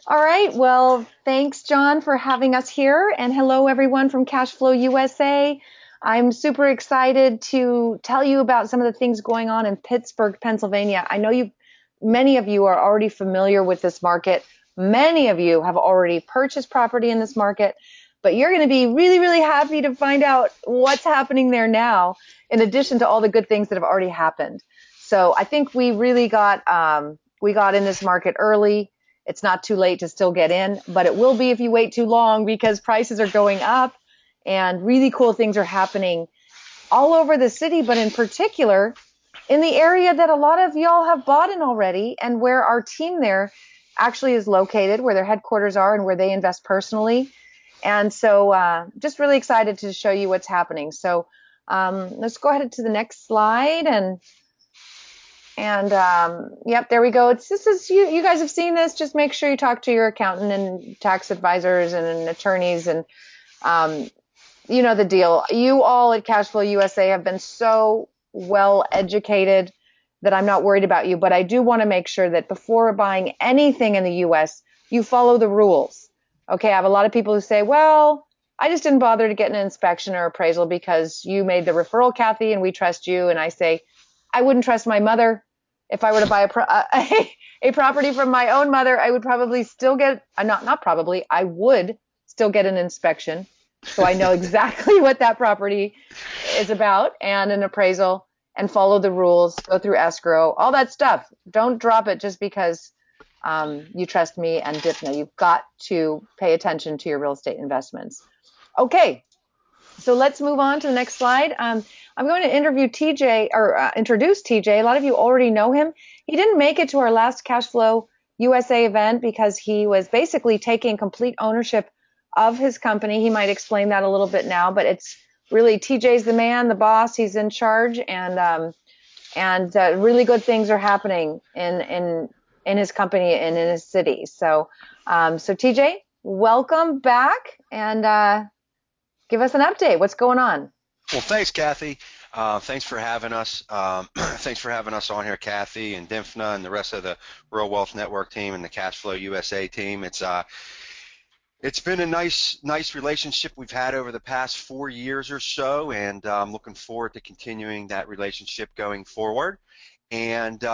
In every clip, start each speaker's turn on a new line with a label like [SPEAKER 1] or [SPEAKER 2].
[SPEAKER 1] All right. Well, thanks, John, for having us here. And hello, everyone from Cashflow USA. I'm super excited to tell you about some of the things going on in Pittsburgh, Pennsylvania. I know many of you are already familiar with this market. Many of you have already purchased property in this market, but you're going to be really, really happy to find out what's happening there now, in addition to all the good things that have already happened. So I think we really we got in this market early. It's not too late to still get in, but it will be if you wait too long because prices are going up and really cool things are happening all over the city, but in particular in the area that a lot of y'all have bought in already and where our team there actually is located, where their headquarters are and where they invest personally. And so just really excited to show you what's happening. So let's go ahead to the next slide and yep, there we go. This is you guys have seen this. Just make sure you talk to your accountant and tax advisors and attorneys and um, you know the deal. You all at Cashflow USA have been so well educated that I'm not worried about you, but I do want to make sure that before buying anything in the US, you follow the rules. Okay, I have a lot of people who say, well, I just didn't bother to get an inspection or appraisal because you made the referral, Kathy, and we trust you. And I say, I wouldn't trust my mother. If I were to buy a property from my own mother, I would probably still get, not probably, I would still get an inspection. So I know exactly what that property is about and an appraisal and follow the rules, go through escrow, all that stuff. Don't drop it just because you trust me and Dipna. You've got to pay attention to your real estate investments. Okay, so let's move on to the next slide. I'm going to interview TJ or introduce TJ. A lot of you already know him. He didn't make it to our last Cashflow USA event because he was basically taking complete ownership of his company. He might explain that a little bit now, but it's really TJ's the man, the boss. He's in charge, and really good things are happening in his company and in his city. So TJ, welcome back and give us an update. What's going on?
[SPEAKER 2] Well, thanks, Kathy. Thanks for having us. Thanks for having us on here, Kathy and Dimfna and the rest of the Real Wealth Network team and the Cashflow USA team. It's been a nice relationship we've had over the past 4 years or so, and I'm looking forward to continuing that relationship going forward. And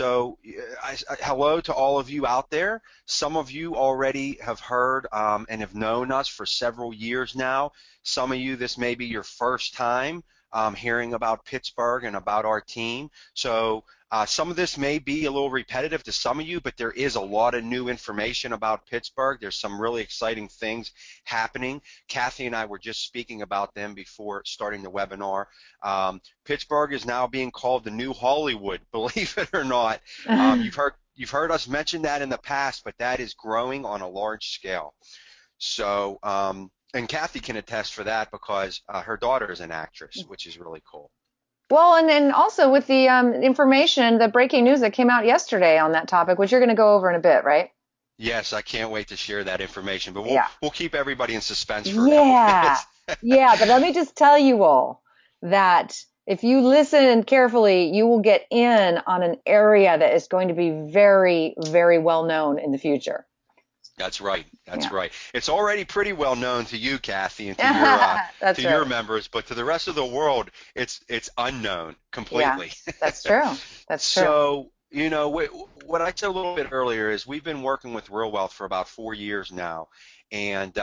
[SPEAKER 2] hello to all of you out there. Some of you already have heard and have known us for several years now. Some of you, this may be your first time hearing about Pittsburgh and about our team. So some of this may be a little repetitive to some of you, but there is a lot of new information about Pittsburgh. There's some really exciting things happening. Kathy and I were just speaking about them before starting the webinar. Pittsburgh is now being called the new Hollywood, believe it or not. You've heard us mention that in the past, but that is growing on a large scale. So, and Kathy can attest for that because her daughter is an actress, which is really cool.
[SPEAKER 1] Well, and then also with the information, the breaking news that came out yesterday on that topic, which you're going to go over in a bit, right?
[SPEAKER 2] Yes, I can't wait to share that information, but we'll
[SPEAKER 1] Yeah.
[SPEAKER 2] we'll keep everybody in suspense for now.
[SPEAKER 1] Yeah. Yeah. But let me just tell you all that if you listen carefully, you will get in on an area that is going to be very, very well known in the future.
[SPEAKER 2] That's right. That's
[SPEAKER 1] Yeah.
[SPEAKER 2] right. It's already pretty well known to you, Kathy, and to
[SPEAKER 1] That's
[SPEAKER 2] your
[SPEAKER 1] right.
[SPEAKER 2] members, but to the rest of the world, it's unknown
[SPEAKER 1] Yeah.
[SPEAKER 2] completely.
[SPEAKER 1] That's true. That's true.
[SPEAKER 2] So, what I said a little bit earlier is we've been working with Real Wealth for about 4 years now. And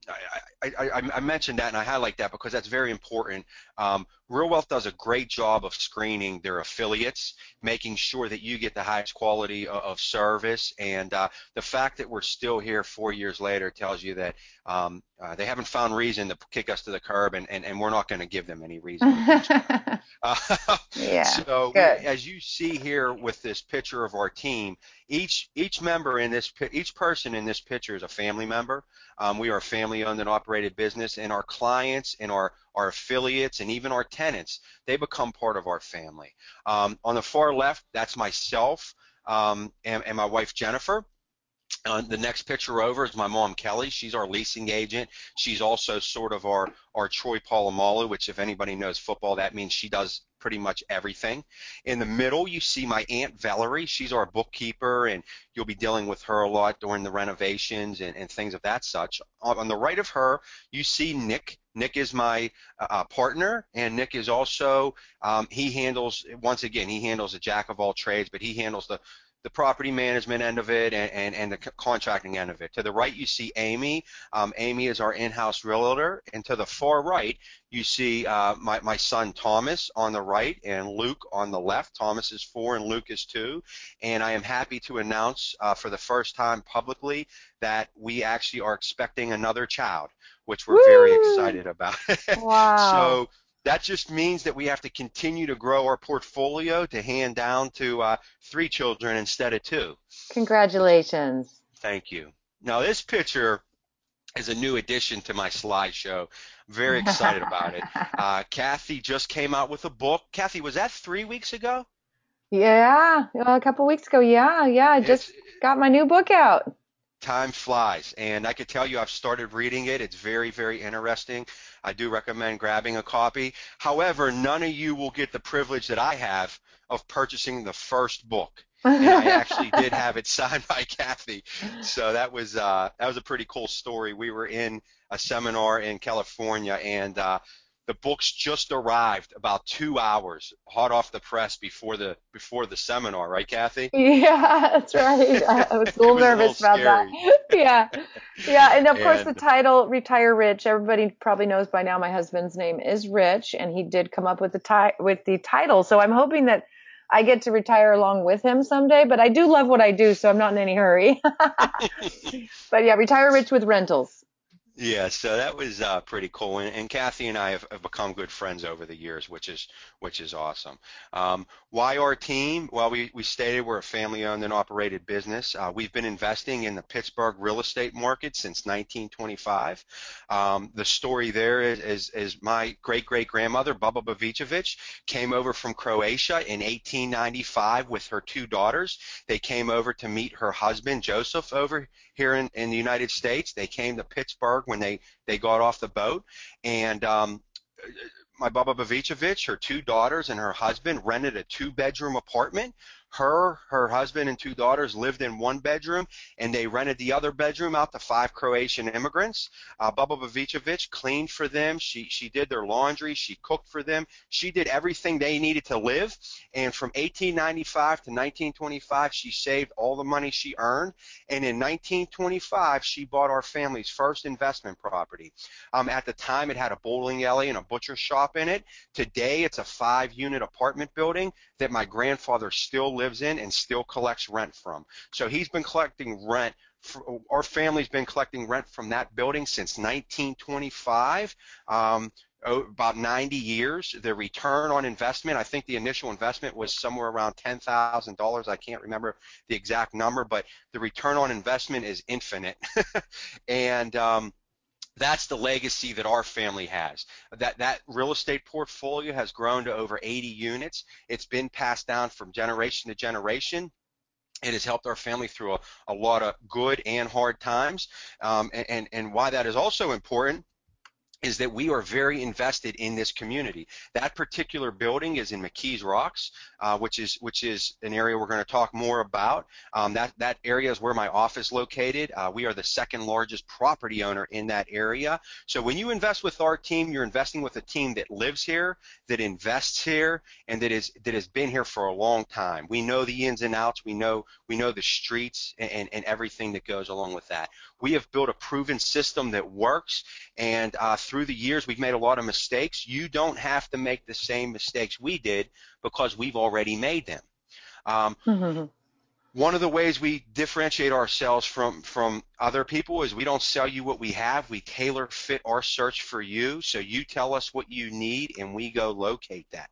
[SPEAKER 2] I mentioned that and I highlight that because that's very important. Real Wealth does a great job of screening their affiliates, making sure that you get the highest quality of service. And the fact that we're still here 4 years later tells you that they haven't found reason to kick us to the curb, and we're not going to give them any reason to do so.
[SPEAKER 1] Yeah.
[SPEAKER 2] So
[SPEAKER 1] Good.
[SPEAKER 2] as you see here with this picture of our team, each member in this each person in this picture is a family member. We are a family-owned and operated business, and our clients and our affiliates and even our tenants, they become part of our family. On the far left, that's myself and my wife Jennifer. The next picture over is my mom, Kelly. She's our leasing agent. She's also sort of our Troy Polamalu, which if anybody knows football, that means she does pretty much everything. In the middle, you see my Aunt Valerie. She's our bookkeeper, and you'll be dealing with her a lot during the renovations and things of that such. On the right of her, you see Nick. Nick is my partner, and Nick is also, he handles, once again, he handles a jack of all trades, but he handles the property management end of it and the contracting end of it. To the right, you see Amy. Amy is our in-house realtor. And to the far right, you see my son Thomas on the right and Luke on the left. Thomas is 4 and Luke is 2. And I am happy to announce for the first time publicly that we actually are expecting another child, which we're very
[SPEAKER 1] Woo!
[SPEAKER 2] excited about.
[SPEAKER 1] Wow.
[SPEAKER 2] So that just means that we have to continue to grow our portfolio to hand down to 3 children instead of 2, which
[SPEAKER 1] Congratulations.
[SPEAKER 2] thank you. Now this picture is a new addition to my slideshow. Very excited about it. Kathy just came out with a book. Kathy, was that 3 weeks ago?
[SPEAKER 1] Yeah, a couple weeks ago. Yeah, yeah. I
[SPEAKER 2] It's
[SPEAKER 1] just got my new book out.
[SPEAKER 2] Time flies, and I could tell you I've started reading it. It's very, very interesting. I do recommend grabbing a copy. However, none of you will get the privilege that I have of purchasing the first book. And I actually did have it signed by Kathy. So that was a pretty cool story. We were in a seminar in California, and the books just arrived about 2 hours hot off the press before the seminar, right, Kathy?
[SPEAKER 1] Yeah, that's right. I was a
[SPEAKER 2] It
[SPEAKER 1] little
[SPEAKER 2] was a little
[SPEAKER 1] nervous about that.
[SPEAKER 2] scary.
[SPEAKER 1] Yeah. Yeah, and of course the
[SPEAKER 2] And
[SPEAKER 1] title Retire Rich, everybody probably knows by now my husband's name is Rich and he did come up with the title. So I'm hoping that I get to retire along with him someday, but I do love what I do, so I'm not in any hurry. But yeah, Retire Rich with rentals.
[SPEAKER 2] yeah, so that was pretty cool, and Kathy and I have become good friends over the years, which is awesome. Why our team? Well, we stated we're a family-owned and operated business. We've been investing in the Pittsburgh real estate market since 1925. The story there is my great-great-grandmother, Baba Bavicevic, came over from Croatia in 1895 with her 2 daughters. They came over to meet her husband, Joseph, over here in the United States. They came to Pittsburgh when they got off the boat, and my Baba Bavicevic, her 2 daughters, and her husband rented a 2-bedroom apartment. Her husband, and 2 daughters lived in 1 bedroom, and they rented the other bedroom out to 5 Croatian immigrants. Baba Bavicevic cleaned for them. She did their laundry. She cooked for them. She did everything they needed to live. And from 1895 to 1925, she saved all the money she earned. And in 1925, she bought our family's first investment property. At the time, it had a bowling alley and a butcher shop in it. Today, it's a 5-unit apartment building that my grandfather still lives in and still collects rent from. So he's been collecting rent. Our family's been collecting rent from that building since 1925. About 90 years. The return on investment, I think the initial investment was somewhere around $10,000. I can't remember the exact number, but the return on investment is infinite. And that's the legacy that our family has. That real estate portfolio has grown to over 80 units. It's been passed down from generation to generation. It has helped our family through a lot of good and hard times. And why that is also important is that we are very invested in this community. That particular building is in McKees Rocks, which is an area we're going to talk more about. That area is where my office is located. We are the second largest property owner in that area. So when you invest with our team, you're investing with a team that lives here, that invests here, and that has been here for a long time. We know the ins and outs. We know the streets and everything that goes along with that. We have built a proven system that works, and through the years, we've made a lot of mistakes. You don't have to make the same mistakes we did because we've already made them. Um, One of the ways we differentiate ourselves from other people is we don't sell you what we have. We tailor fit our search for you. So you tell us what you need, and we go locate that.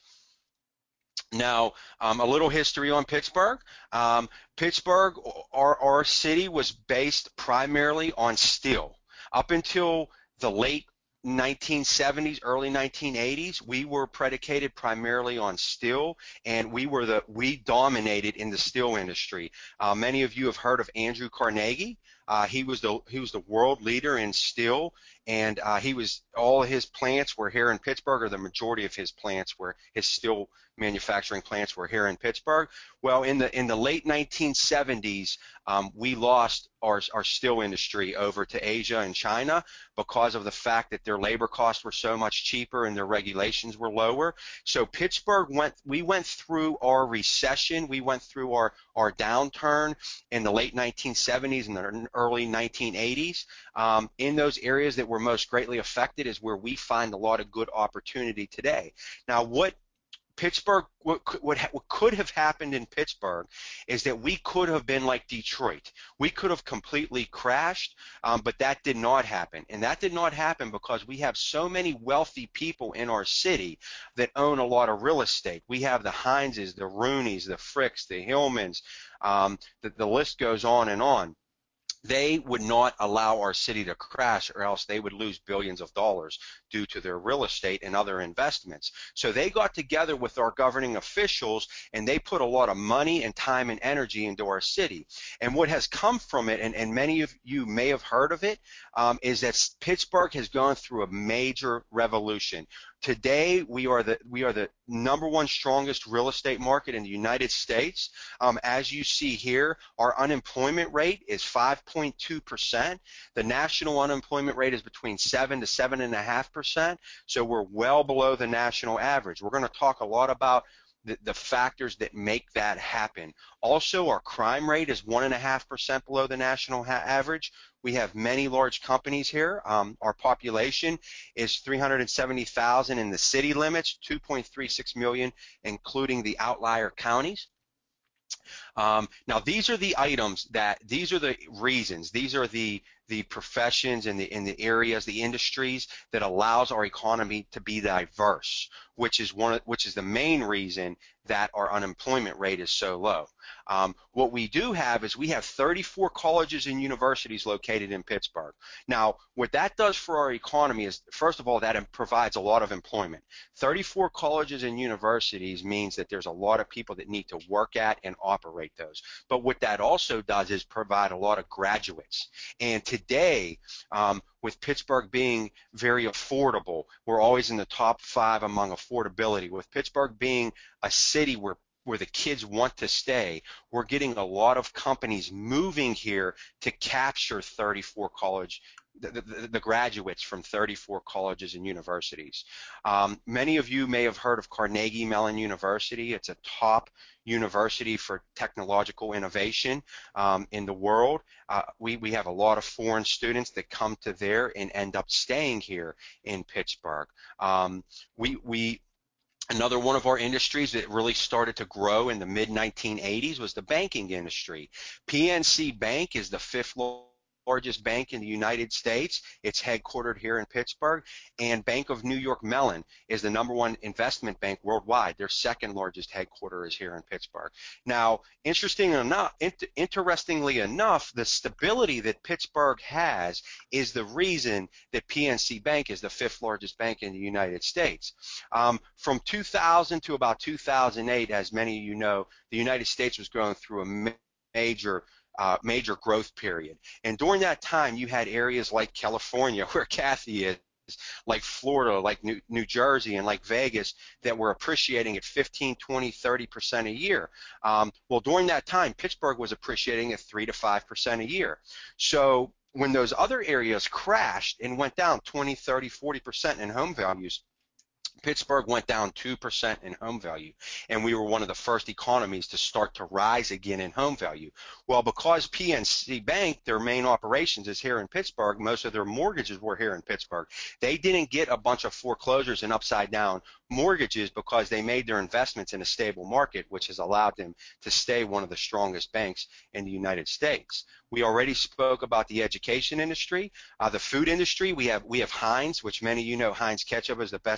[SPEAKER 2] Now, a little history on Pittsburgh. Pittsburgh, our city, was based primarily on steel. Up until the late 1970s, early 1980s, we were predicated primarily on steel, and we dominated in the steel industry. Many of you have heard of Andrew Carnegie. He was the world leader in steel, and all his plants were here in Pittsburgh, or the majority of his plants were his steel manufacturing plants were here in Pittsburgh. Well, in the late 1970s, we lost our steel industry over to Asia and China because of the fact that their labor costs were so much cheaper and their regulations were lower. So we went through our recession, we went through our downturn in the late 1970s and the early 1980s. In those areas that were most greatly affected is where we find a lot of good opportunity today. Now, what could have happened in Pittsburgh is that we could have been like Detroit. We could have completely crashed, but that did not happen. And that did not happen because we have so many wealthy people in our city that own a lot of real estate. We have the Hineses, the Rooneys, the Fricks, the Hillmans, the list goes on and on. They would not allow our city to crash, or else they would lose billions of dollars due to their real estate and other investments. So they got together with our governing officials, and they put a lot of money and time and energy into our city. And what has come from it, and many of you may have heard of it, is that Pittsburgh has gone through a major revolution. Today, we are the number one strongest real estate market in the United States. As you see here, our unemployment rate is 5.2%. The national unemployment rate is between 7 to 7.5%. So we're well below the national average. We're going to talk a lot about the factors that make that happen. Also, our crime rate is 1.5% below the national average. We have many large companies here. Our population is 370,000 in the city limits, 2.36 million, including the outlier counties. Now, these are the reasons, these are the professions and the areas, the industries that allows our economy to be diverse, which is the main reason that our unemployment rate is so low. What we do have is we have 34 colleges and universities located in Pittsburgh. Now, what that does for our economy is, first of all, that provides a lot of employment. 34 colleges and universities means that there's a lot of people that need to work at and operate those. But what that also does is provide a lot of graduates. And today, with Pittsburgh being very affordable, we're always in the top 5 among affordability. With Pittsburgh being a city where the kids want to stay, we're getting a lot of companies moving here to capture the graduates from 34 colleges and universities. Many of you may have heard of Carnegie Mellon University. It's a top university for technological innovation in the world. We have a lot of foreign students that come to there and end up staying here in Pittsburgh. Another one of our industries that really started to grow in the mid-1980s was the banking industry. PNC Bank is the 5th largest bank in the United States. It's headquartered here in Pittsburgh. And Bank of New York Mellon is the number 1 investment bank worldwide. Their 2nd largest headquarters is here in Pittsburgh. Now, interestingly enough, the stability that Pittsburgh has is the reason that PNC Bank is the 5th largest bank in the United States. From 2000 to about 2008, as many of you know, the United States was going through a major growth period. And during that time, you had areas like California, where Kathy is, like Florida, like New Jersey, and like Vegas, that were appreciating at 15, 20, 30% a year. Well, during that time, Pittsburgh was appreciating at 3 to 5% a year. So when those other areas crashed and went down 20, 30, 40% in home values, Pittsburgh went down 2% in home value, and we were one of the first economies to start to rise again in home value. Well, because PNC Bank, their main operations is here in Pittsburgh, most of their mortgages were here in Pittsburgh. They didn't get a bunch of foreclosures and upside down mortgages because they made their investments in a stable market, which has allowed them to stay one of the strongest banks in the United States. We already spoke about the education industry, the food industry. We have Heinz, which many of you know Heinz ketchup is the best ketchup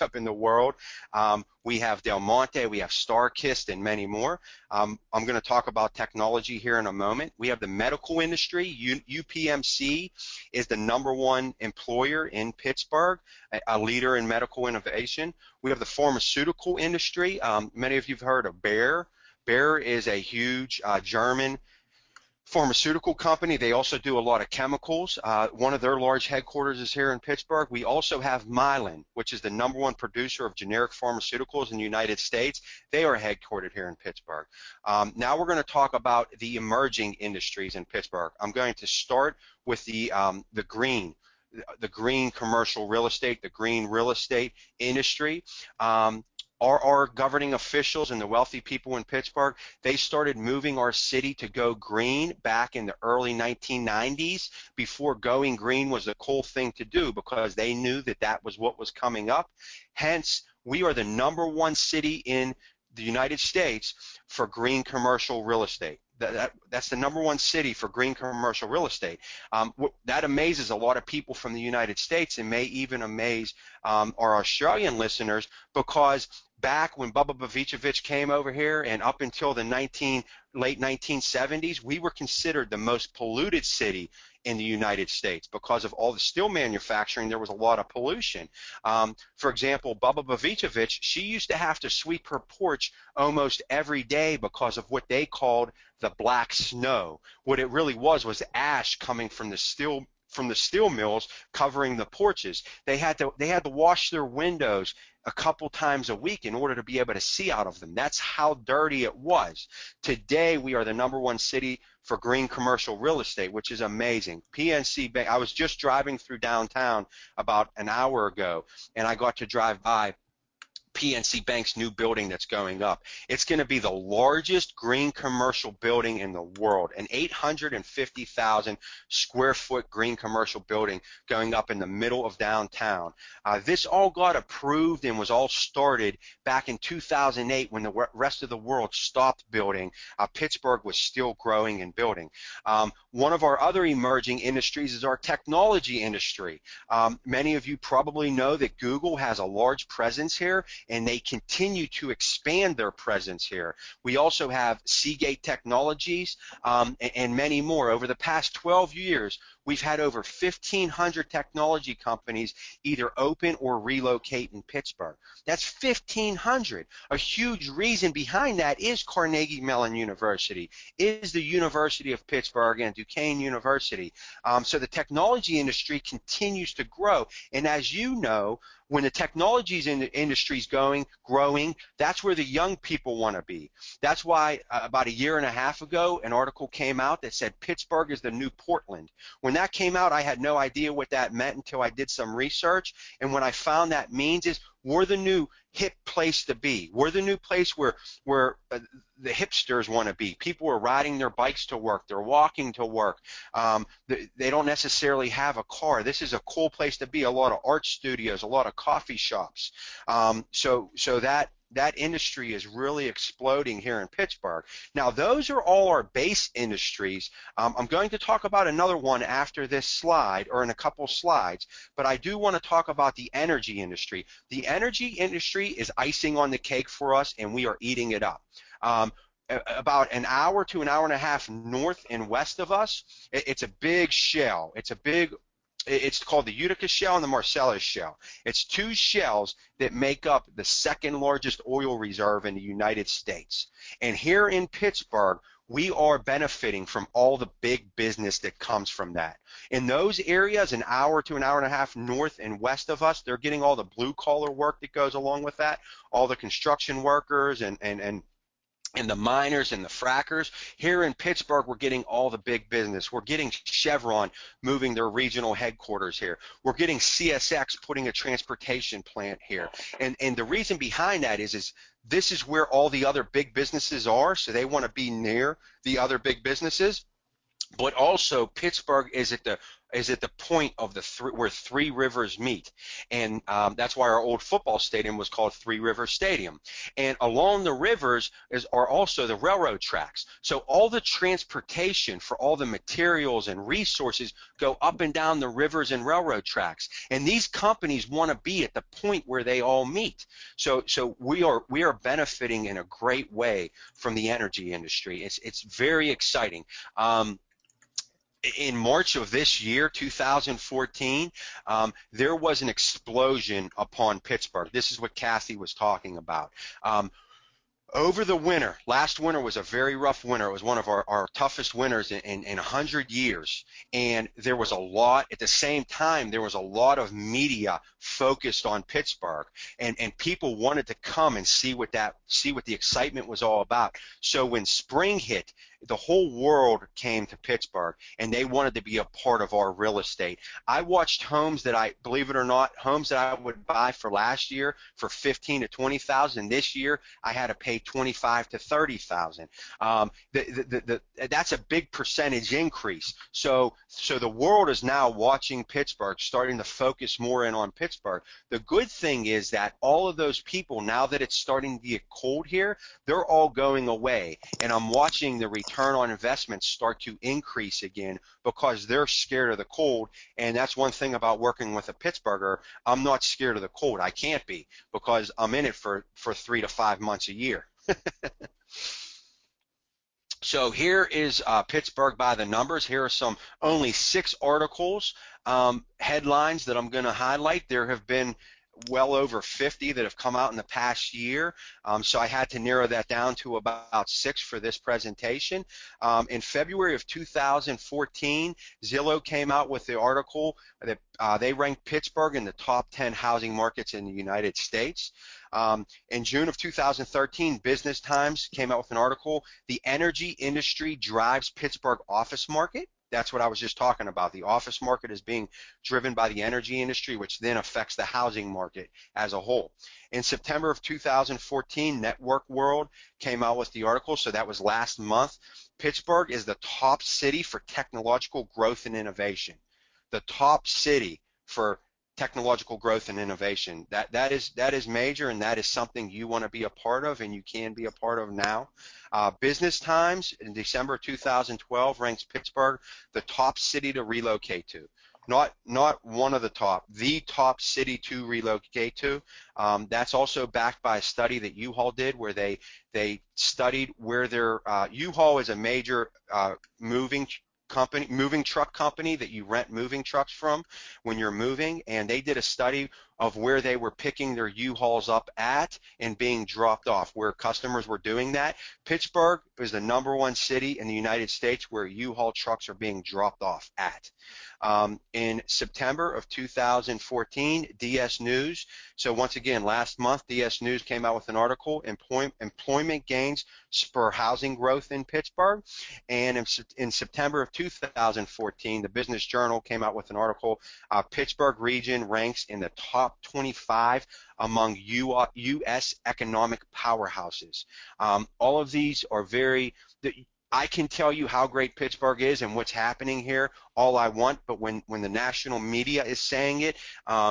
[SPEAKER 2] startup in the world. We have Del Monte, we have StarKist, and many more. I'm going to talk about technology here in a moment. We have the medical industry. UPMC is the #1 employer in Pittsburgh, a leader in medical innovation. We have the pharmaceutical industry. Many of you have heard of Bayer. Bayer is a huge German pharmaceutical company. They also do a lot of chemicals. One of their large headquarters is here in Pittsburgh. We also have Mylan, which is the #1 producer of generic pharmaceuticals in the United States. They are headquartered here in Pittsburgh. Now we're going to talk about the emerging industries in Pittsburgh. I'm going to start with the green commercial real estate, the green real estate industry. Our governing officials and the wealthy people in Pittsburgh, they started moving our city to go green back in the early 1990s, before going green was a cool thing to do, because they knew that that was what was coming up. Hence, we are the #1 city in the United States for green commercial real estate. That's the #1 city for green commercial real estate. That amazes a lot of people from the United States, and may even amaze our Australian listeners, because back when Bubba Bovicevic came over here and up until the late 1970s, we were considered the most polluted city in the United States because of all the steel manufacturing. There was a lot of pollution. For example, Bubba Bovicevic, she used to have to sweep her porch almost every day because of what they called the black snow. What it really was ash coming from the steel mills covering the porches. They had to wash their windows a couple times a week in order to be able to see out of them. That's how dirty it was. Today, we are the #1 city for green commercial real estate, which is amazing. PNC Bank, I was just driving through downtown about an hour ago, and I got to drive by PNC Bank's new building that's going up. It's going to be the largest green commercial building in the world, an 850,000 square foot green commercial building going up in the middle of downtown. This all got approved and was all started back in 2008 when the rest of the world stopped building. Pittsburgh was still growing and building. One of our other emerging industries is our technology industry. Many of you probably know that Google has a large presence here, and they continue to expand their presence here. We also have Seagate Technologies and many more. Over the past 12 years, we've had over 1,500 technology companies either open or relocate in Pittsburgh. That's 1,500. A huge reason behind that is Carnegie Mellon University, is the University of Pittsburgh, and Duquesne University. So the technology industry continues to grow. And as you know, when the technology industry is growing, that's where the young people want to be. That's why about a year and a half ago, an article came out that said Pittsburgh is the new Portland. When that came out, I had no idea what that meant until I did some research. And what I found that means is we're the new hip place to be. We're the new place where the hipsters want to be. People are riding their bikes to work. They're walking to work. They don't necessarily have a car. This is a cool place to be. A lot of art studios, a lot of coffee shops. So that industry is really exploding here in Pittsburgh. Now, those are all our base industries. I'm going to talk about another one after this slide, or in a couple slides, but I do want to talk about the energy industry. The energy industry is icing on the cake for us, and we are eating it up. About an hour to an hour and a half north and west of us, it's a big shell. It's called the Utica Shale and the Marcellus Shale. It's two shells that make up the second largest oil reserve in the United States. And here in Pittsburgh, we are benefiting from all the big business that comes from that. In those areas, an hour to an hour and a half north and west of us, they're getting all the blue-collar work that goes along with that, all the construction workers and the miners and the frackers. Here in Pittsburgh, we're getting all the big business. We're getting Chevron moving their regional headquarters here. We're getting CSX putting a transportation plant here. And the reason behind that is this is where all the other big businesses are, so they want to be near the other big businesses. But also, Pittsburgh is at the is at the point of where three rivers meet, and that's why our old football stadium was called Three Rivers Stadium. And along the rivers are also the railroad tracks. So all the transportation for all the materials and resources go up and down the rivers and railroad tracks. And these companies want to be at the point where they all meet. So we are benefiting in a great way from the energy industry. It's very exciting. In March of this year, 2014, there was an explosion upon Pittsburgh. This is what Kathy was talking about. Over the winter, last winter was a very rough winter. It was one of our toughest winters in 100 years. And there was a lot, at the same time, there was a lot of media focused on Pittsburgh. And people wanted to come and see what the excitement was all about. So when spring hit, the whole world came to Pittsburgh, and they wanted to be a part of our real estate. I watched homes that believe it or not, homes that I would buy for last year for 15 to 20,000. This year, I had to pay 25 to 30,000. That's a big percentage increase. So the world is now watching Pittsburgh, starting to focus more in on Pittsburgh. The good thing is that all of those people, now that it's starting to get cold here, they're all going away, and I'm watching the return on investment start to increase again because they're scared of the cold. And that's one thing about working with a Pittsburgher. I'm not scared of the cold. I can't be, because I'm in it for 3 to 5 months a year. So here is Pittsburgh by the numbers. Here are some only 6 articles, headlines that I'm going to highlight. There have been well over 50 that have come out in the past year. So I had to narrow that down to about 6 for this presentation. In February of 2014, Zillow came out with the article that they ranked Pittsburgh in the top 10 housing markets in the United States. In June of 2013, Business Times came out with an article, "The Energy Industry Drives Pittsburgh Office Market." That's what I was just talking about. The office market is being driven by the energy industry, which then affects the housing market as a whole. In September of 2014, Network World came out with the article, so that was last month. Pittsburgh is the top city for technological growth and innovation. The top city for technological growth and innovation. That is major, and that is something you want to be a part of, and you can be a part of now. Business Times in December 2012 ranks Pittsburgh the top city to relocate to. Not one of the top city to relocate to. That's also backed by a study that U-Haul did, where they studied where their U-Haul is a major moving truck company that you rent moving trucks from when you're moving, and they did a study of where they were picking their U-Hauls up at and being dropped off, where customers were doing that. Pittsburgh is the #1 city in the United States where U-Haul trucks are being dropped off at. In September of 2014, DS News, so once again, last month, DS News came out with an article, "Employment Gains Spur Housing Growth in Pittsburgh." And in September of 2014, the Business Journal came out with an article, "Pittsburgh region ranks in the top 25 among U.S. economic powerhouses." All of these are I can tell you how great Pittsburgh is and what's happening here all I want, but when the national media is saying it,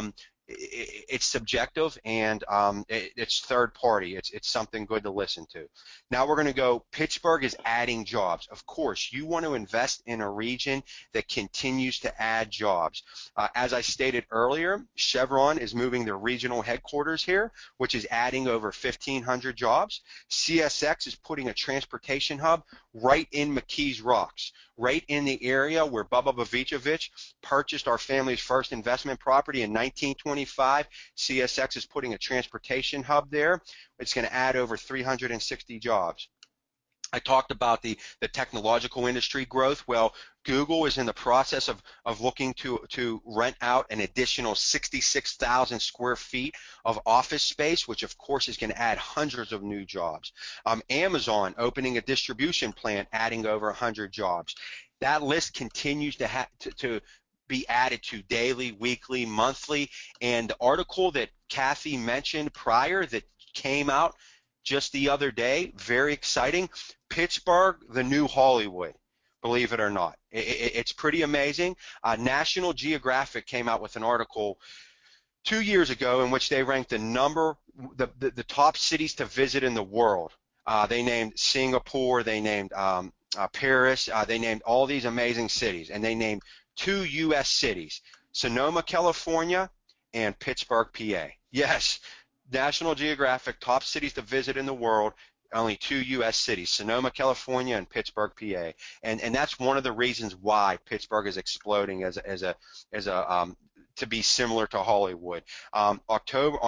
[SPEAKER 2] it's subjective, and it's third party. It's something good to listen to. Now we're going to go, Pittsburgh is adding jobs. Of course, you want to invest in a region that continues to add jobs. As I stated earlier, Chevron is moving their regional headquarters here, which is adding over 1,500 jobs. CSX is putting a transportation hub right in McKees Rocks, right in the area where Bubba Bavicevich purchased our family's first investment property in 1925. CSX is putting a transportation hub there. It's going to add over 360 jobs. I talked about the technological industry growth. Well, Google is in the process of looking to rent out an additional 66,000 square feet of office space, which of course is going to add hundreds of new jobs. Amazon opening a distribution plant, adding over 100 jobs. That list continues to be added to daily, weekly, monthly. And the article that Kathy mentioned prior that came out just the other day, very exciting, Pittsburgh, the new Hollywood. believe it or not. It's pretty amazing. National Geographic came out with an article 2 years ago in which they ranked the top cities to visit in the world. They named Singapore, they named Paris, they named all these amazing cities, and they named two U.S. cities, Sonoma, California, and Pittsburgh, PA. Yes, National Geographic, top cities to visit in the world, only two U.S. cities, Sonoma, California, and Pittsburgh, PA. And that's one of the reasons why Pittsburgh is exploding as a to be similar to Hollywood. October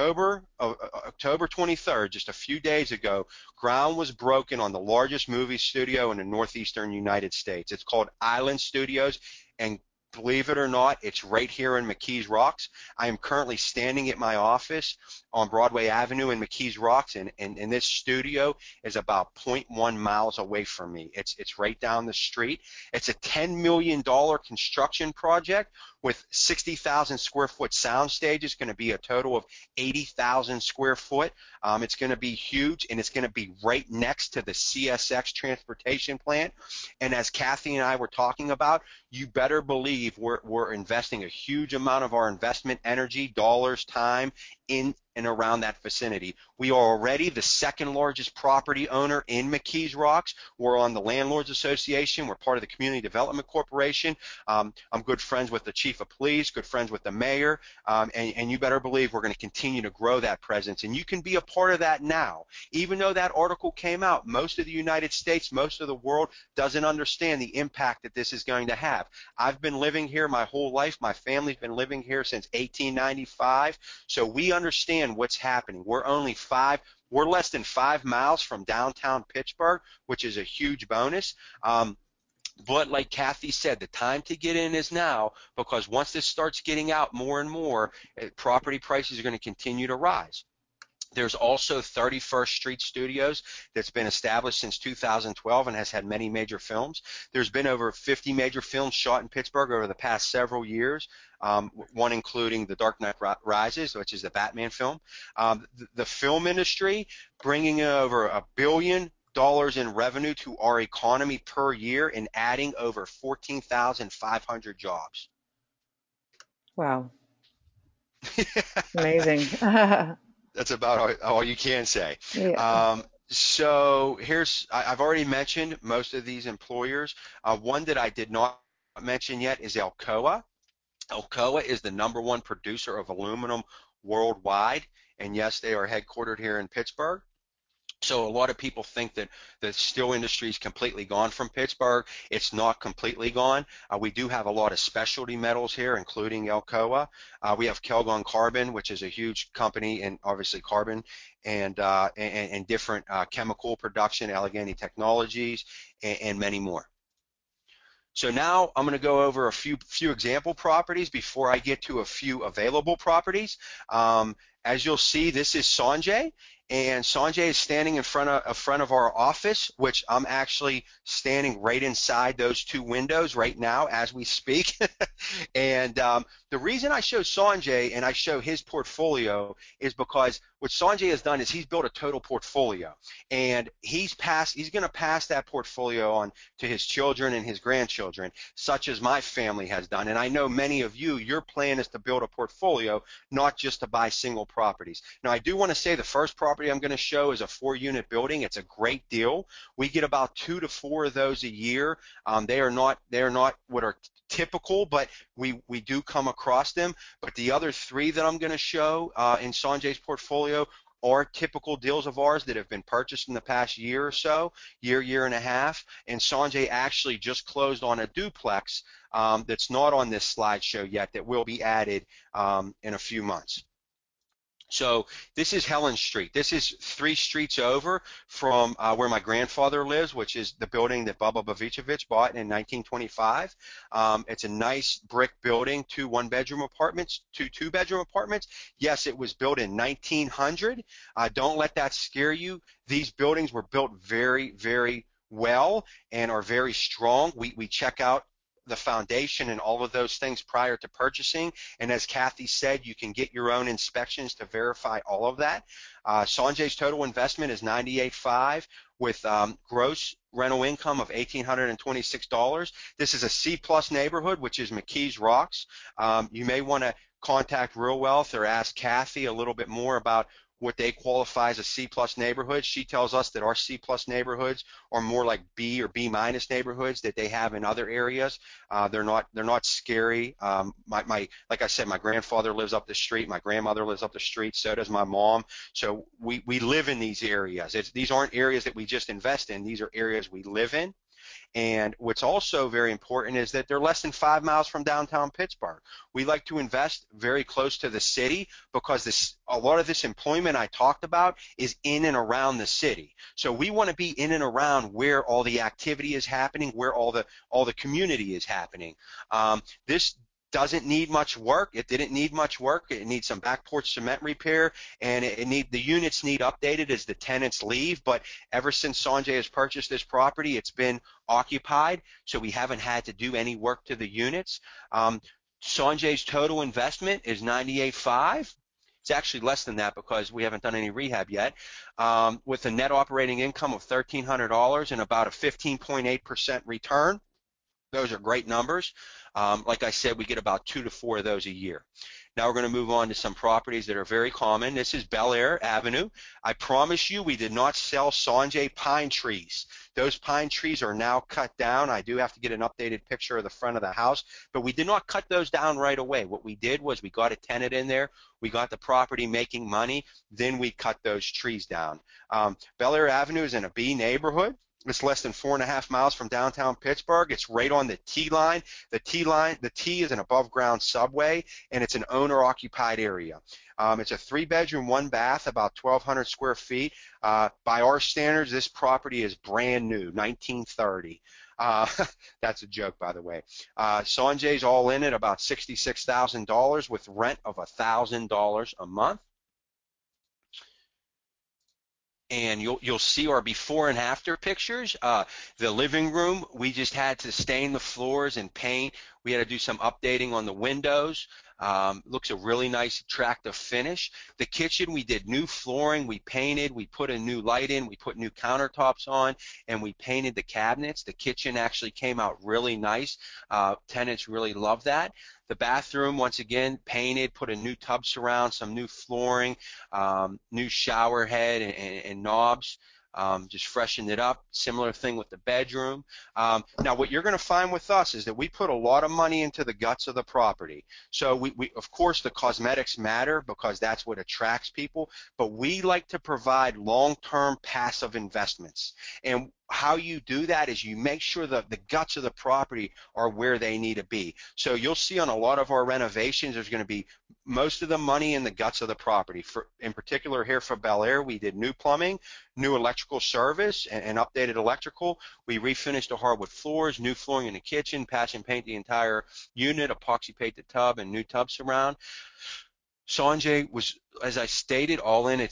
[SPEAKER 2] 23rd, just a few days ago, ground was broken on the largest movie studio in the northeastern United States. It's called Island Studios, and believe it or not, it's right here in McKees Rocks. I am currently standing at my office on Broadway Avenue in McKees Rocks, and this studio is about 0.1 miles away from me. It's right down the street. It's a $10 million construction project with 60,000 square foot sound stage. It's going to be a total of 80,000 square foot. It's going to be huge, and it's going to be right next to the CSX transportation plant. And as Kathy and I were talking about, you better believe we're investing a huge amount of our investment energy, dollars, time in and around that vicinity. We are already the second largest property owner in McKees Rocks. We're on the Landlords Association. We're part of the Community Development Corporation. I'm good friends with the Chief of Police, good friends with the mayor, and you better believe we're going to continue to grow that presence. And you can be a part of that now. Even though that article came out, most of the United States, most of the world doesn't understand the impact that this is going to have. I've been living here my whole life. My family's been living here since 1895, so we understand what's happening. We're less than 5 miles from downtown Pittsburgh, which is a huge bonus. But like Kathy said, the time to get in is now, because once this starts getting out more and more, property prices are going to continue to rise. There's also 31st Street Studios that's been established since 2012 and has had many major films. There's been over 50 major films shot in Pittsburgh over the past several years, one including The Dark Knight Rises, which is the Batman film. The film industry bringing in over $1 billion in revenue to our economy per year and adding over 14,500 jobs.
[SPEAKER 1] Wow. Amazing.
[SPEAKER 2] That's about all you can say.
[SPEAKER 1] Yeah.
[SPEAKER 2] So I've already mentioned most of these employers. One that I did not mention yet is Alcoa. Alcoa is the #1 producer of aluminum worldwide, and yes, they are headquartered here in Pittsburgh. So a lot of people think that the steel industry is completely gone from Pittsburgh. It's not completely gone. We do have a lot of specialty metals here, including Alcoa. We have Calgon Carbon, which is a huge company in obviously carbon and different chemical production, Allegheny Technologies, and many more. So now I'm going to go over a few example properties before I get to a few available properties. As you'll see, this is Sanjay, and Sanjay is standing in front of our office, which I'm actually standing right inside those two windows right now as we speak. And the reason I show Sanjay and I show his portfolio is because what Sanjay has done is he's built a total portfolio, and he's going to pass that portfolio on to his children and his grandchildren, such as my family has done. And I know many of you, your plan is to build a portfolio, not just to buy single properties. Now, I do want to say the first property I'm going to show is a 4-unit building. It's a great deal. We get about 2 to 4 of those a year. They are not what are typical, but we do come across them. But the other 3 that I'm going to show in Sanjay's portfolio are typical deals of ours that have been purchased in the past year or so, year and a half. And Sanjay actually just closed on a duplex that's not on this slideshow yet that will be added in a few months. So this is Helen Street. This is 3 streets over from where my grandfather lives, which is the building that Bubba Bavicevich bought in 1925. It's a nice brick building, 2 one-bedroom apartments, 2 two-bedroom apartments. Yes, it was built in 1900. Don't let that scare you. These buildings were built very, very well and are very strong. We check out the foundation and all of those things prior to purchasing. And as Kathy said, you can get your own inspections to verify all of that. Sanjay's total investment is $98,500 with gross rental income of $1,826. This is a C-plus neighborhood, which is McKees Rocks. You may want to contact Real Wealth or ask Kathy a little bit more about what they qualify as a C-plus neighborhood. She tells us that our C-plus neighborhoods are more like B or B-minus neighborhoods that they have in other areas. They're not scary. Like I said, my grandfather lives up the street. My grandmother lives up the street. So does my mom. So we live in these areas. These aren't areas that we just invest in. These are areas we live in. And what's also very important is that they're less than 5 miles from downtown Pittsburgh. We like to invest very close to the city because a lot of this employment I talked about is in and around the city. So we want to be in and around where all the activity is happening, where all the community is happening. This doesn't need much work. It didn't need much work. It needs some back porch cement repair, and the units need updated as the tenants leave. But ever since Sanjay has purchased this property, it's been occupied, so we haven't had to do any work to the units. Sanjay's total investment is $98,500. It's actually less than that because we haven't done any rehab yet, with a net operating income of $1,300 and about a 15.8% return. Those are great numbers. Like I said, we get about 2 to 4 of those a year. Now we're going to move on to some properties that are very common. This is Bel Air Avenue. I promise you we did not sell Sanjay pine trees. Those pine trees are now cut down. I do have to get an updated picture of the front of the house, but we did not cut those down right away. What we did was we got a tenant in there. We got the property making money. Then we cut those trees down. Bel Air Avenue is in a B neighborhood. It's less than 4.5 miles from downtown Pittsburgh. It's right on the T line. The T is an above-ground subway, and it's an owner-occupied area. It's a 3-bedroom, 1-bath, about 1,200 square feet. By our standards, this property is brand new, 1930. That's a joke, by the way. Sanjay's all in at about $66,000 with rent of $1,000 a month. And you'll see our before and after pictures. The living room, we just had to stain the floors and paint. We had to do some updating on the windows. Looks a really nice, attractive finish. The kitchen, we did new flooring. We painted. We put a new light in. We put new countertops on, and we painted the cabinets. The kitchen actually came out really nice. Tenants really love that. The bathroom, once again, painted, put a new tub surround, some new flooring, new shower head and knobs. Just freshened it up. Similar thing with the bedroom. Now, what you're going to find with us is that we put a lot of money into the guts of the property. So, we of course, the cosmetics matter because that's what attracts people, but we like to provide long-term passive investments. And how you do that is you make sure that the guts of the property are where they need to be. So you'll see on a lot of our renovations, there's going to be most of the money in the guts of the property. In particular here for Bel Air, we did new plumbing, new electrical service, and updated electrical. We refinished the hardwood floors, new flooring in the kitchen, patch and paint the entire unit, epoxy paint the tub, and new tub surround. Sanjay was, as I stated, all in at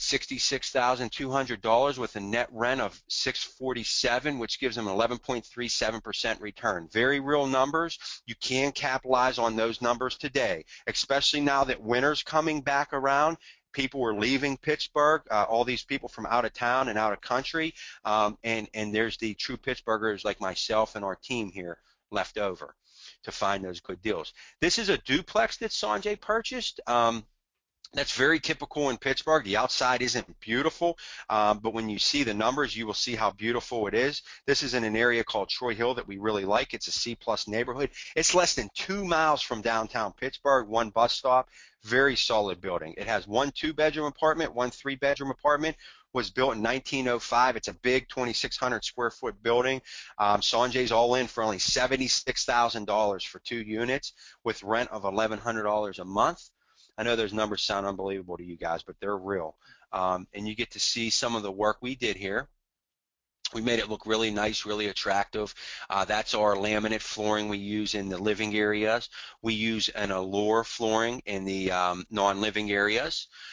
[SPEAKER 2] $66,200 with a net rent of $647, which gives them an 11.37% return. Very real numbers. You can capitalize on those numbers today, especially now that winter's coming back around. People are leaving Pittsburgh, all these people from out of town and out of country, and there's the true Pittsburghers like myself and our team here left over to find those good deals. This is a duplex that Sanjay purchased. That's very typical in Pittsburgh. The outside isn't beautiful, but when you see the numbers, you will see how beautiful it is. This is in an area called Troy Hill that we really like. It's a C-plus neighborhood. It's less than 2 miles from downtown Pittsburgh, 1 bus stop. Very solid building. It has 1 2-bedroom apartment, 1 3-bedroom apartment. Was built in 1905. It's a big 2,600 square foot building. Sanjay's all in for only $76,000 for 2 units with rent of $1,100 a month. I know those numbers sound unbelievable to you guys, but they're real. And you get to see some of the work we did here. We made it look really nice, really attractive. That's our laminate flooring we use in the living areas. We use an Allure flooring in the non-living areas.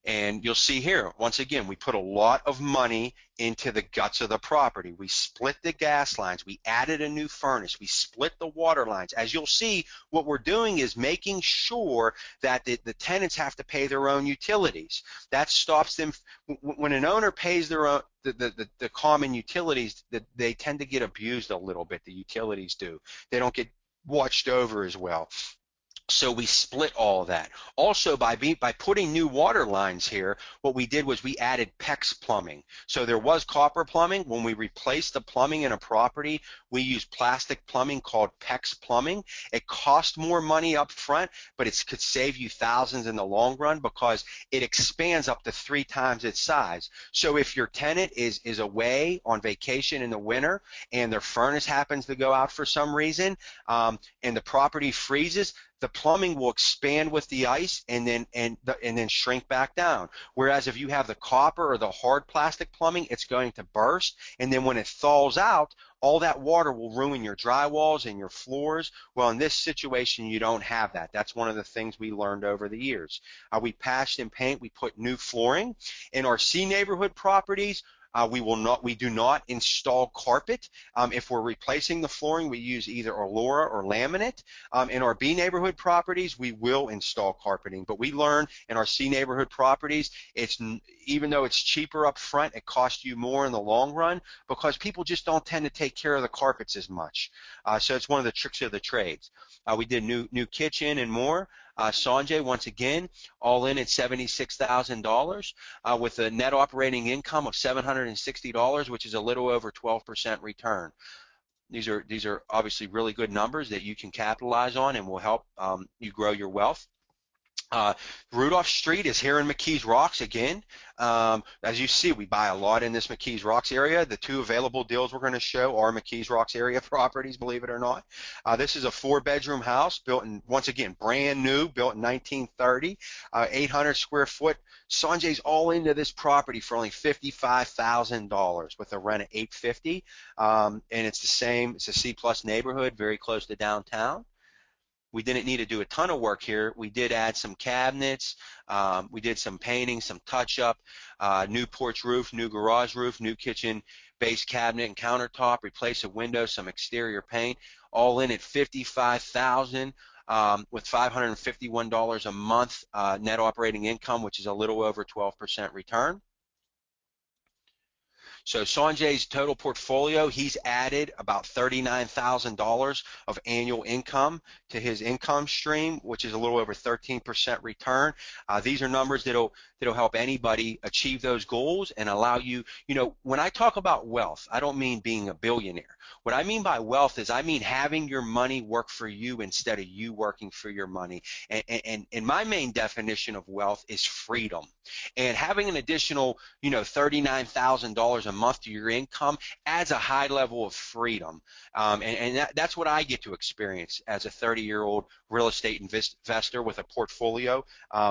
[SPEAKER 2] And you'll see here, once again, we put a lot of money into the guts of the property. We split the gas lines. We added a new furnace. We split the water lines. As you'll see, what we're doing is making sure that the tenants have to pay their own utilities. That stops them. When an owner pays their own, the common utilities, they tend to get abused a little bit. The utilities do. They don't get watched over as well. So we split all of that. Also, by putting new water lines here, what we did was we added PEX plumbing. So there was copper plumbing. When we replaced the plumbing in a property, we used plastic plumbing called PEX plumbing. It cost more money up front, but it could save you thousands in the long run because it expands up to 3 times its size. So if your tenant is away on vacation in the winter and their furnace happens to go out for some reason, and the property freezes, the plumbing will expand with the ice and then shrink back down. Whereas if you have the copper or the hard plastic plumbing, it's going to burst, and then when it thaws out, all that water will ruin your drywalls and your floors. Well, in this situation, you don't have that. That's one of the things we learned over the years. We patched and paint. We put new flooring. In our C neighborhood properties, we do not install carpet. If we're replacing the flooring, we use either Allura or laminate. In our B neighborhood properties, we will install carpeting, but we learn in our C neighborhood properties, even though it's cheaper up front, it costs you more in the long run because people just don't tend to take care of the carpets as much. So it's one of the tricks of the trades. We did new kitchen and more. Sanjay, once again, all in at $76,000 with a net operating income of $760, which is a little over 12% return. These are obviously really good numbers that you can capitalize on and will help you grow your wealth. Rudolph Street is here in McKees Rocks again. As you see, we buy a lot in this McKees Rocks area. The 2 available deals we're going to show are McKees Rocks area properties, believe it or not. This is a 4-bedroom house built in, once again, brand new, built in 1930, 800 square foot. Sanjay's all into this property for only $55,000 with a rent of $850, and it's the same. It's a C-plus neighborhood, very close to downtown. We didn't need to do a ton of work here. We did add some cabinets. We did some painting, some touch-up, new porch roof, new garage roof, new kitchen base cabinet and countertop, replace a window, some exterior paint, all in at $55,000 with $551 a month net operating income, which is a little over 12% return. So Sanjay's total portfolio, he's added about $39,000 of annual income to his income stream, which is a little over 13% return. These are numbers that'll help anybody achieve those goals and allow you, when I talk about wealth, I don't mean being a billionaire. What I mean by wealth is I mean having your money work for you instead of you working for your money. And my main definition of wealth is freedom. And having an additional, $39,000 a month to your income adds a high level of freedom. And that's what I get to experience as a 30-year-old real estate investor with a portfolio.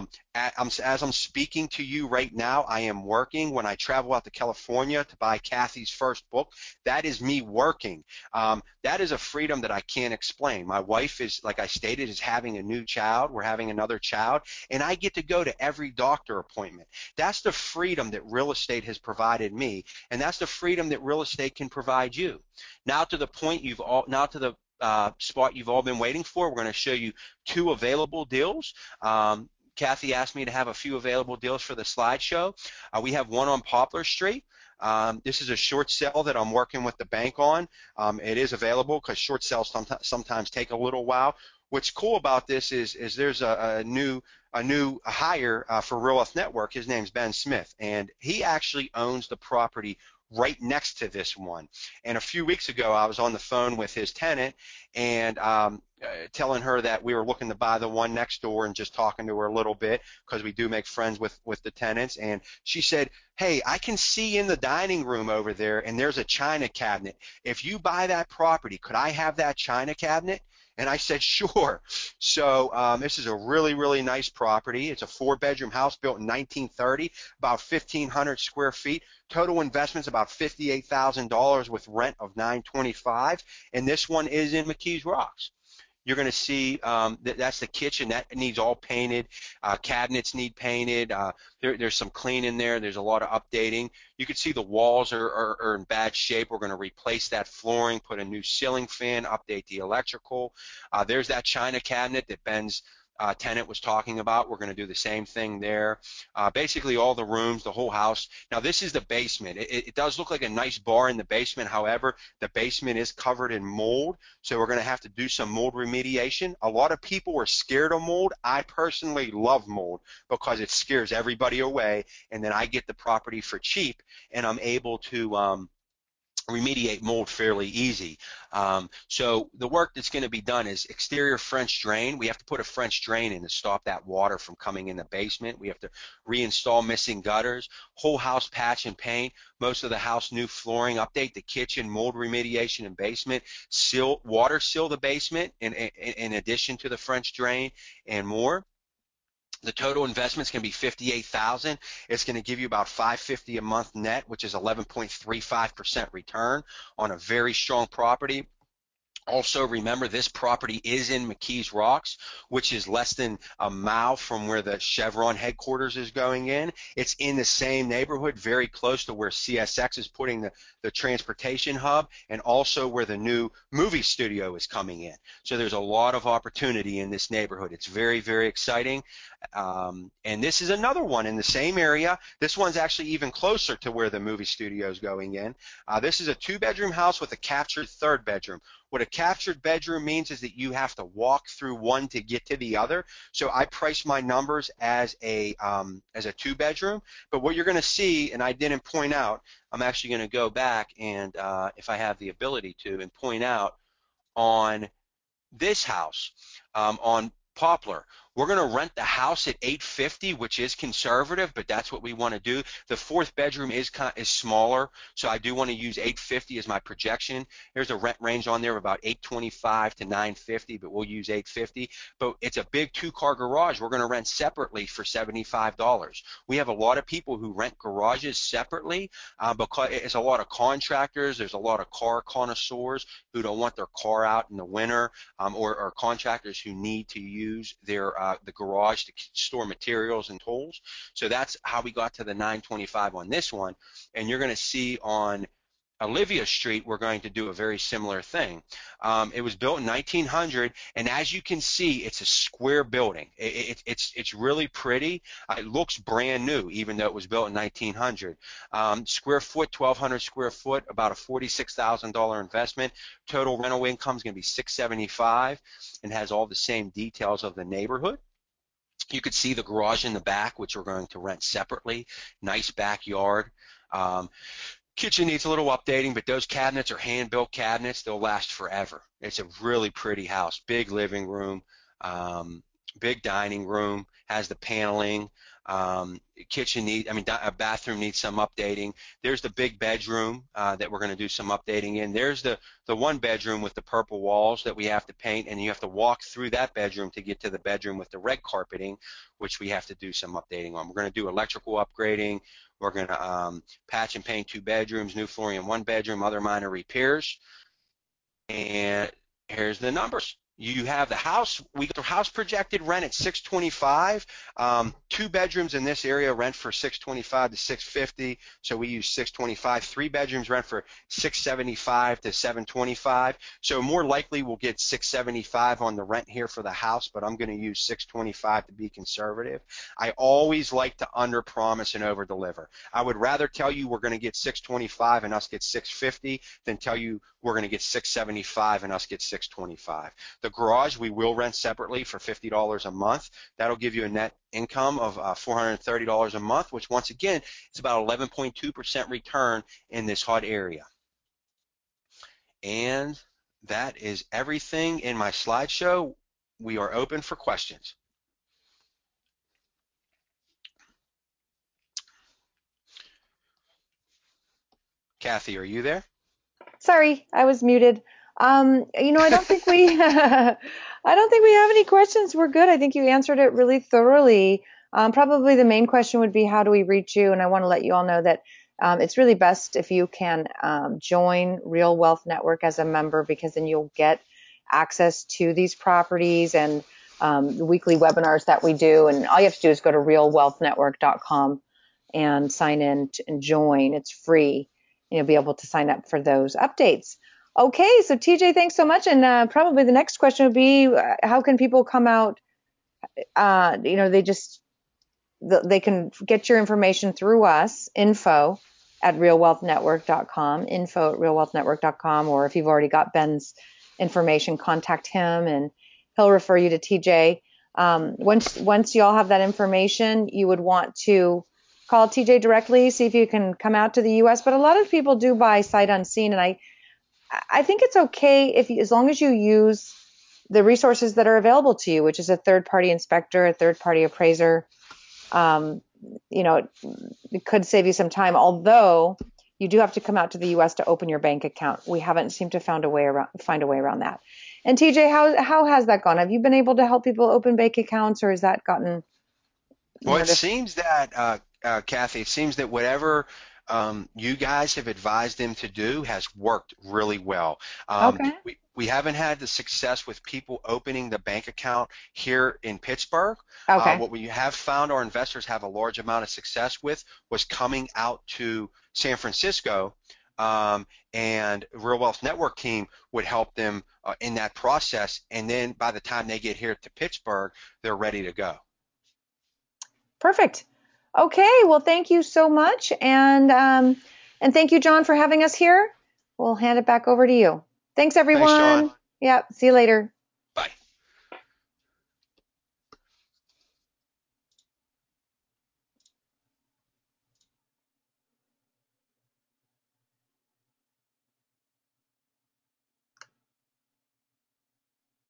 [SPEAKER 2] As I'm speaking to you right now, I am working. When I travel out to California to buy Kathy's first book, that is me working. That is a freedom that I can't explain. My wife is, like I stated, is having a new child. We're having another child, and I get to go to every doctor appointment. That's the freedom that real estate has provided me, and that's the freedom that real estate can provide you. Now to the point spot you've all been waiting for. We're going to show you 2 available deals. Kathy asked me to have a few available deals for the slideshow. We have one on Poplar Street. This is a short sale that I'm working with the bank on. It is available because short sales sometimes take a little while. What's cool about this is there's a new hire for Real Wealth Network. His name's Ben Smith, and he actually owns the property right next to this one. And a few weeks ago, I was on the phone with his tenant and telling her that we were looking to buy the one next door and just talking to her a little bit because we do make friends with the tenants. And she said, "Hey, I can see in the dining room over there, and there's a china cabinet. If you buy that property, could I have that china cabinet?" And I said, sure. So this is a really, really nice property. It's a 4-bedroom house built in 1930, about 1,500 square feet. Total investment's about $58,000 with rent of $925. And this one is in McKees Rocks. You're going to see that's the kitchen. That needs all painted. Cabinets need painted. There's some clean in there. There's a lot of updating. You can see the walls are in bad shape. We're going to replace that flooring, put a new ceiling fan, update the electrical. There's that china cabinet that Ben's tenant was talking about. We're going to do the same thing there. Basically all the rooms, the whole house. Now this is the basement. It does look like a nice bar in the basement. However, the basement is covered in mold, so we're going to have to do some mold remediation. A lot of people are scared of mold. I personally love mold because it scares everybody away, and then I get the property for cheap, and I'm able to remediate mold fairly easy. So the work that's going to be done is exterior French drain. We have to put a French drain in to stop that water from coming in the basement. We have to reinstall missing gutters, whole house patch and paint, most of the house new flooring, update the kitchen, mold remediation in basement, water seal the basement in addition to the French drain, and more. The total investment is going to be $58,000. It's going to give you about $550 a month net, which is 11.35% return on a very strong property. Also, remember, this property is in McKees Rocks, which is less than a mile from where the Chevron headquarters is going in. It's in the same neighborhood, very close to where CSX is putting the transportation hub, and also where the new movie studio is coming in. So there's a lot of opportunity in this neighborhood. It's very, very exciting. And this is another one in the same area. This one's actually even closer to where the movie studio is going in. This is a 2-bedroom house with a captured 3rd bedroom. What a captured bedroom means is that you have to walk through one to get to the other. So I price my numbers as a 2-bedroom. But what you're going to see, and I didn't point out, I'm actually going to go back and if I have the ability to, and point out on this house, on Poplar. We're going to rent the house at $850, which is conservative, but that's what we want to do. The 4th bedroom is smaller, so I do want to use $850 as my projection. There's a rent range on there of about $825 to $950, but we'll use $850. But it's a big 2-car garage. We're going to rent separately for $75. We have a lot of people who rent garages separately because it's a lot of contractors. There's a lot of car connoisseurs who don't want their car out in the winter, or contractors who need to use their the garage to store materials and tools. So that's how we got to the $925 on this one. And you're going to see on Olivia Street, we're going to do a very similar thing. It was built in 1900, and as you can see, it's a square building. It's really pretty. It looks brand new, even though it was built in 1900. Square foot, 1,200 square foot, about a $46,000 investment. Total rental income is going to be $675, and has all the same details of the neighborhood. You could see the garage in the back, which we're going to rent separately. Nice backyard. Kitchen needs a little updating, but those cabinets are hand-built cabinets. They'll last forever. It's a really pretty house. Big living room, big dining room, has the paneling. A bathroom needs some updating. There's the big bedroom that we're going to do some updating in. There's the 1 bedroom with the purple walls that we have to paint, and you have to walk through that bedroom to get to the bedroom with the red carpeting, which we have to do some updating on. We're going to do electrical upgrading. We're going to patch and paint 2 bedrooms, new flooring in 1 bedroom, other minor repairs. And here's the numbers. You have the house. We got the house projected rent at $625. 2 bedrooms in this area rent for $625 to $650. So we use $625. 3 bedrooms rent for $675 to $725. So more likely we'll get $675 on the rent here for the house, but I'm going to use $625 to be conservative. I always like to under-promise and over-deliver. I would rather tell you we're going to get $625 and us get $650 than tell you we're going to get $675 and us get $625. The garage we will rent separately for $50 a month. That'll give you a net income of $430 a month, which once again is about 11.2% return in this hot area. And that is everything in my slideshow. We are open for questions. Kathy, are you there?
[SPEAKER 1] Sorry, I was muted. I don't think we, I don't think we have any questions. We're good. I think you answered it really thoroughly. Probably the main question would be, how do we reach you? And I want to let you all know that it's really best if you can join Real Wealth Network as a member, because then you'll get access to these properties and the weekly webinars that we do. And all you have to do is go to realwealthnetwork.com and sign in and join. It's free. You'll be able to sign up for those updates. Okay, so TJ, thanks so much. And probably the next question would be, how can people come out? They can get your information through us, info@realwealthnetwork.com, info@realwealthnetwork.com, or if you've already got Ben's information, contact him and he'll refer you to TJ. Once you all have that information, you would want to call TJ directly, see if you can come out to the U.S. But a lot of people do buy sight unseen, and I think it's okay as long as you use the resources that are available to you, which is a third-party inspector, a third-party appraiser. It could save you some time, although you do have to come out to the U.S. to open your bank account. We haven't seemed to find a way around that. And TJ, how has that gone? Have you been able to help people open bank accounts, or has that gotten?
[SPEAKER 2] Well, it seems that, Kathy, it seems that whatever you guys have advised them to do has worked really well.
[SPEAKER 1] Okay.
[SPEAKER 2] We haven't had the success with people opening the bank account here in Pittsburgh.
[SPEAKER 1] Okay.
[SPEAKER 2] What we have found our investors have a large amount of success with was coming out to San Francisco, and Real Wealth Network team would help them in that process. And then by the time they get here to Pittsburgh, they're ready to go.
[SPEAKER 1] Perfect. Okay. Well, thank you so much. And thank you, John, for having us here. We'll hand it back over to you. Thanks, everyone.
[SPEAKER 2] Thanks, John.
[SPEAKER 1] Yeah. See you later.